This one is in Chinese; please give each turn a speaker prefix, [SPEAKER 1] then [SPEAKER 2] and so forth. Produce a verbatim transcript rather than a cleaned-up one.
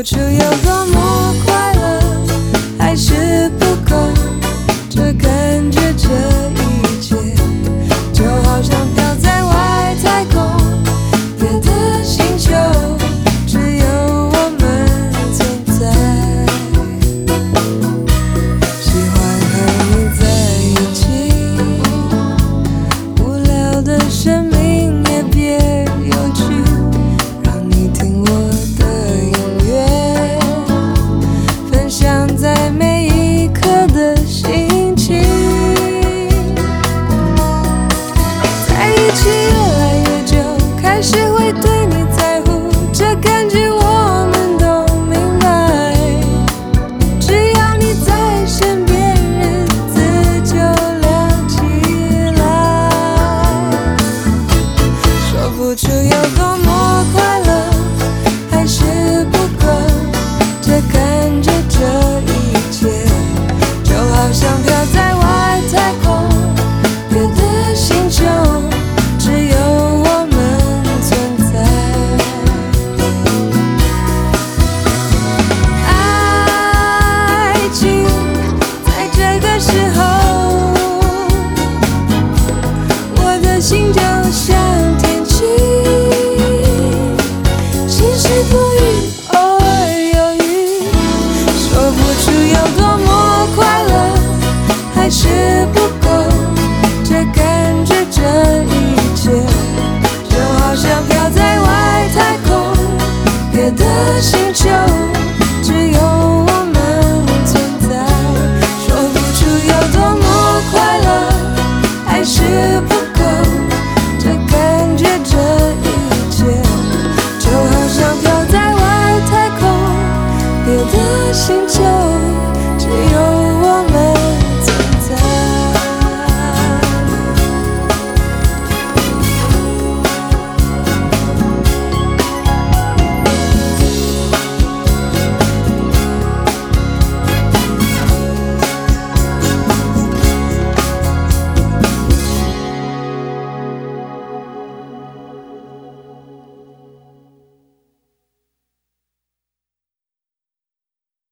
[SPEAKER 1] 不出有多么快乐，还是不够，这感觉这一切就好像飘在外太空，别的星球只有我们存在。喜欢和你在一起，无聊的生命也别有趣，让你听我的音乐，分享在每一刻的心情。在一起越来越久，开始会对你在乎，这感觉我们都明白。只要你在身边，日子就亮起来。说不出有多么快乐，还是不够，这感觉这一切就好像飘在外太空，别的星球只有我们存在。爱情在这个时候，我的心就像天气，晴时多云，偶尔有雨。说不出有多么快乐，还是不够，这感觉这一切就好像飘在外太空，别的星球只有我们存在。说不出有多么快乐，还是不够，这感觉这一切就好像飘在外太空，别的星球